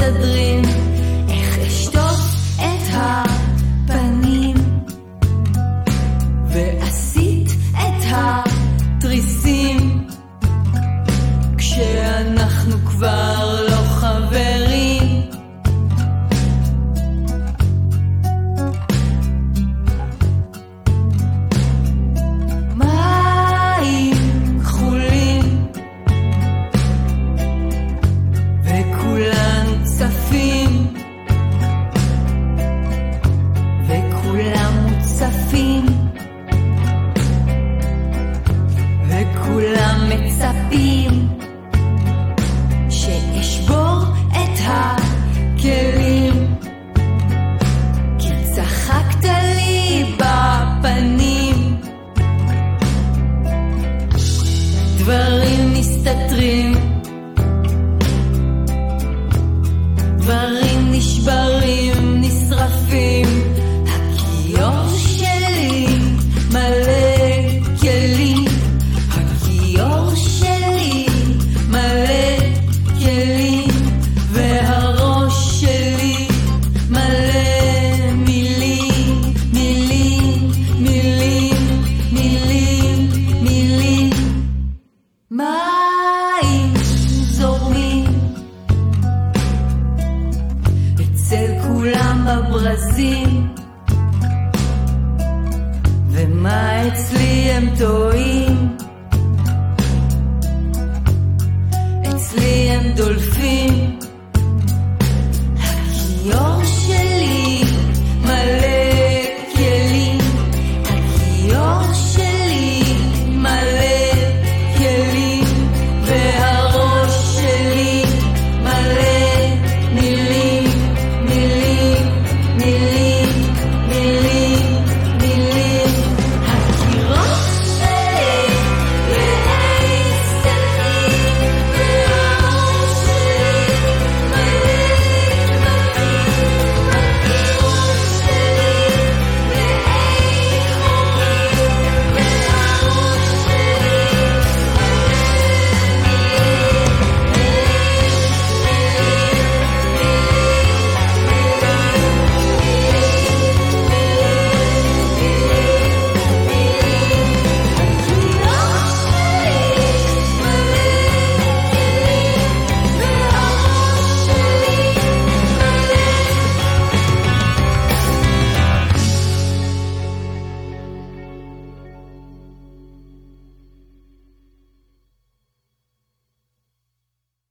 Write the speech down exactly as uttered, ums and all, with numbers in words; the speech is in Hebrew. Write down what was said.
מסתדרים, איך אשטוף את הפנים ועשית את התריסים כשאנחנו כבר לא חברים. מים כחולים וכולם צפים וכולם מוצפים וכולם מצפים שאשבור את הכלים כי צחקת לי בפנים. דברים מסתתרים, דברים נשברים, נשרפים. הכיור שלי מלא כלים, הכיור שלי מלא כלים, והראש שלי מלא מילים, מילים, מילים, מילים, מילים. מים זורמים אצל כולם בברזים, ומה אצלי הם טועים, אצלי הם דולפים.